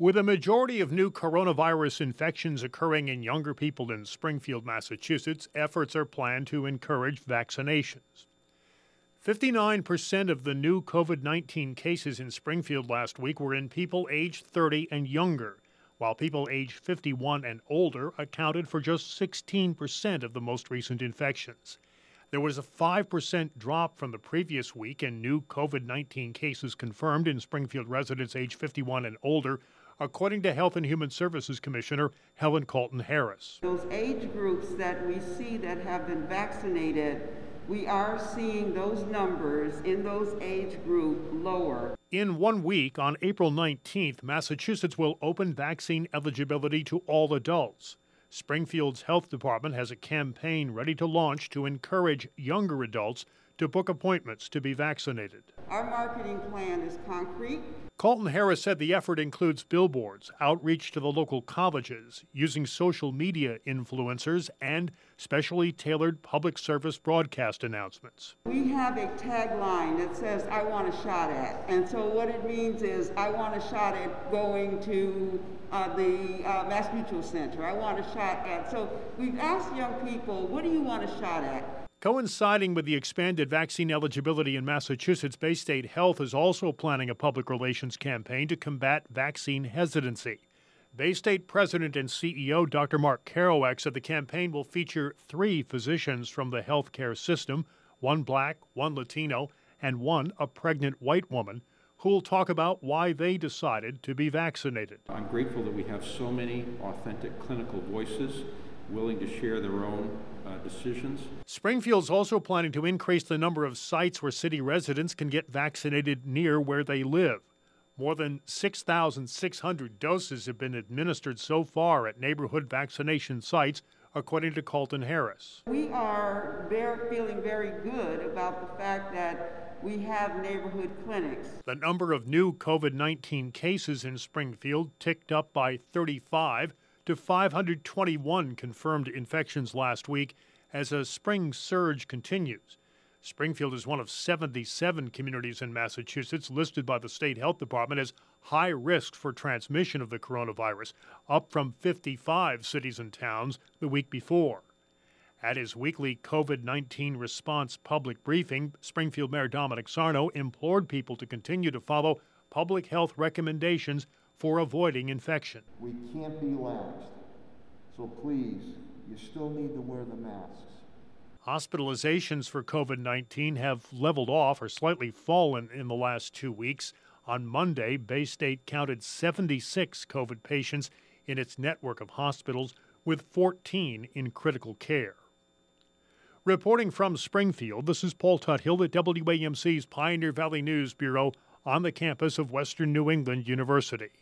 With a majority of new coronavirus infections occurring in younger people in Springfield, Massachusetts, efforts are planned to encourage vaccinations. 59% of the new COVID-19 cases in Springfield last week were in people aged 30 and younger, while people aged 51 and older accounted for just 16% of the most recent infections. There was a 5% drop from the previous week in new COVID-19 cases confirmed in Springfield residents aged 51 and older, according to Health and Human Services Commissioner Helen Colton Harris. Those age groups that we see that have been vaccinated, we are seeing those numbers in those age group lower. In 1 week, on April 19th, Massachusetts will open vaccine eligibility to all adults. Springfield's health department has a campaign ready to launch to encourage younger adults to book appointments to be vaccinated. Our marketing plan is concrete. Colton Harris said the effort includes billboards, outreach to the local colleges, using social media influencers, and specially tailored public service broadcast announcements. We have a tagline that says, "I want a shot at." And so what it means is, I want a shot at going to the Mass Mutual Center. I want a shot at. So we've asked young people, what do you want a shot at? Coinciding with the expanded vaccine eligibility in Massachusetts, Baystate Health is also planning a public relations campaign to combat vaccine hesitancy. Baystate President and CEO Dr. Mark Kerouac said the campaign will feature 3 physicians from the healthcare system, 1 Black, 1 Latino, and 1 a pregnant white woman, who will talk about why they decided to be vaccinated. I'm grateful that we have so many authentic clinical voices willing to share their own decisions. Springfield's also planning to increase the number of sites where city residents can get vaccinated near where they live. More than 6,600 doses have been administered so far at neighborhood vaccination sites, according to Colton Harris. We are feeling very good about the fact that we have neighborhood clinics. The number of new COVID-19 cases in Springfield ticked up by 35 to 521 confirmed infections last week as a spring surge continues. Springfield is one of 77 communities in Massachusetts listed by the State Health Department as high risk for transmission of the coronavirus, up from 55 cities and towns the week before. At his weekly COVID-19 response public briefing, Springfield Mayor Dominic Sarno implored people to continue to follow public health recommendations for avoiding infection. We can't be laxed, so please, you still need to wear the masks. Hospitalizations for COVID-19 have leveled off or slightly fallen in the last 2 weeks. On Monday, Baystate counted 76 COVID patients in its network of hospitals, with 14 in critical care. Reporting from Springfield, this is Paul Tuthill at WAMC's Pioneer Valley News Bureau on the campus of Western New England University.